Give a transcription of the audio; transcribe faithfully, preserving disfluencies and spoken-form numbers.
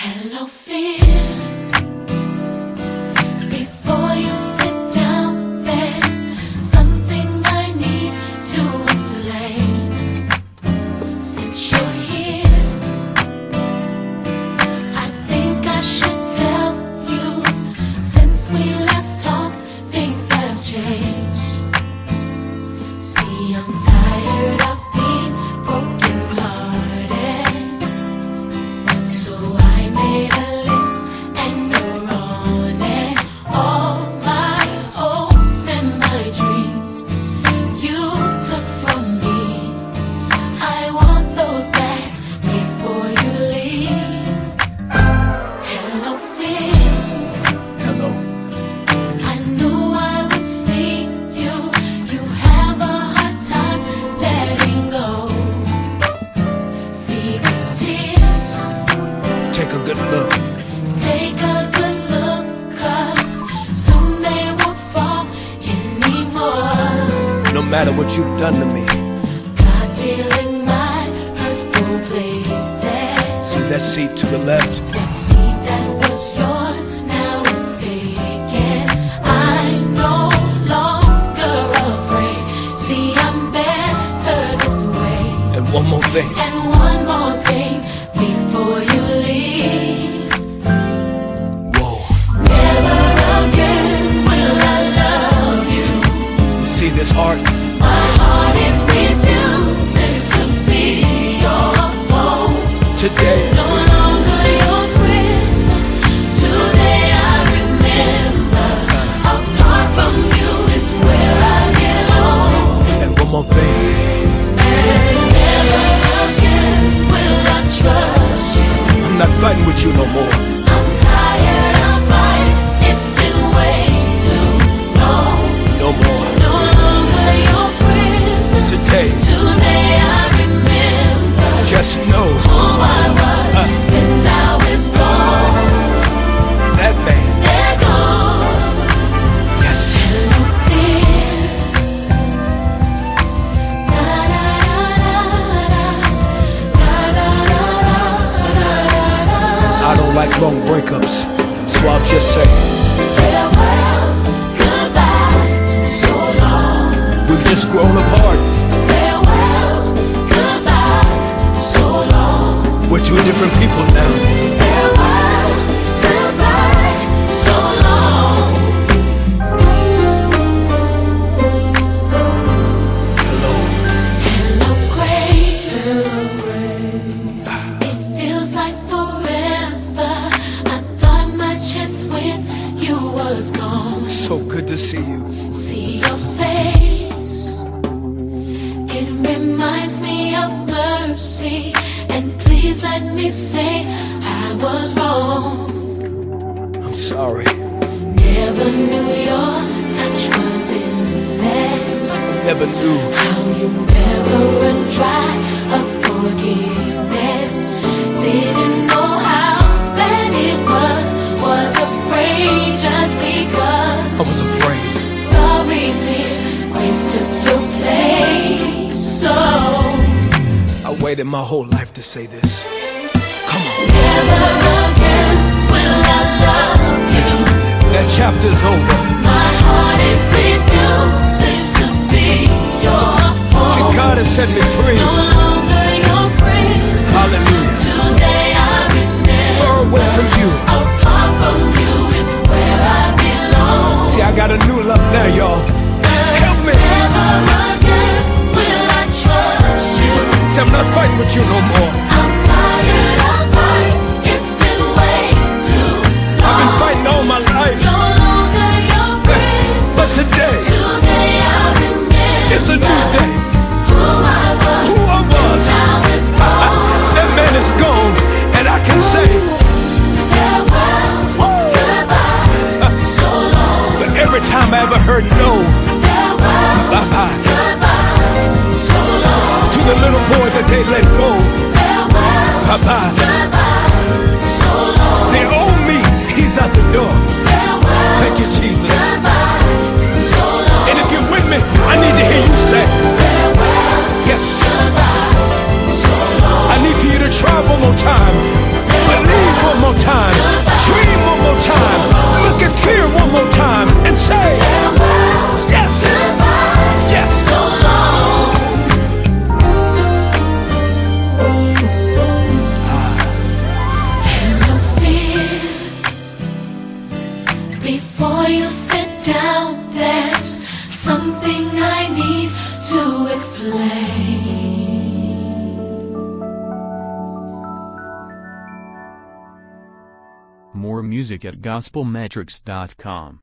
Hello, fear. Before you sit down, there's something I need to explain. Since you're here, I think I should tell you. Since we last talked, things have changed. See, I'm tired of being broken hearted, so I made a list and you're on it. All my hopes and my dreams you took from me, I want those back before you leave. Hello, fear. Hello. I knew I would see you. You have a hard time letting go. See these tears, Take a good look. take a good look, 'cause soon they won't fall anymore. No matter what you've done to me. God's healing my hurtful places. See that seat to the left? That seat that was yours now is taken. I'm no longer afraid. See, I'm better this way. And one more thing. And one more thing before you leave. Whoa. Never again will I love you. You see this heart? My heart, it refuses to be your home. Today, No longer your prison. Today I remember. Apart from you is where I belong. and one more thing. Never again will I trust you. I'm not fighting with you no more. I'm tired of fighting. It's been way too long. No more. No longer your prison. Today, Today I remember just know who I was. Uh. And now it's gone. that man. They're gone. Yes. Hello, fear. Da da da da da da da da da. I don't like long breakups, so I'll just say Farewell, goodbye, so long. we've just grown apart. Farewell, goodbye, so long. We're two different people now. Farewell, goodbye, so long. Hello. Hello, grace. It feels like forever. I thought my chance with you was gone. So good to see you. See your face. It reminds me of mercy. And please let me say I was wrong. I'm sorry. Never knew your touch was endless. Never knew. How you never run dry of forgiveness. Didn't know how bad it was. Was afraid just because. I was afraid. Sorry, fear. Grace took your place. So I waited my whole life to say this. Come on. never again will I love you. That chapter's over. My heart, it refuses to be your See, home. God has set me free. No longer your prison. Hallelujah. Today I remember. Far away from you. Apart from you is where I belong. See, I got a new love now, y'all. Help me. Never again will I trust you. See, I'm not fighting with you no more. I'm tired of fighting. It's been way too long. I've been fighting all my life. No longer your prison. But today, Today I remember. it's a new day. Who I was. Who I was. Now it's gone. That man is gone. And I can say, Farewell, goodbye, so long. but every time I ever heard no, Farewell, bye-bye, goodbye, so long. to the little boy that they let go, Farewell, bye-bye. goodbye, so long. They owe me. He's out the door. Farewell, Thank you, Jesus. goodbye, so long. And if you're with me, I need to hear you say, Farewell, yes. goodbye, so long. I need for you to try one more time. Believe one more time. Before you sit down, there's something I need to explain. More music at gospel metrics dot com.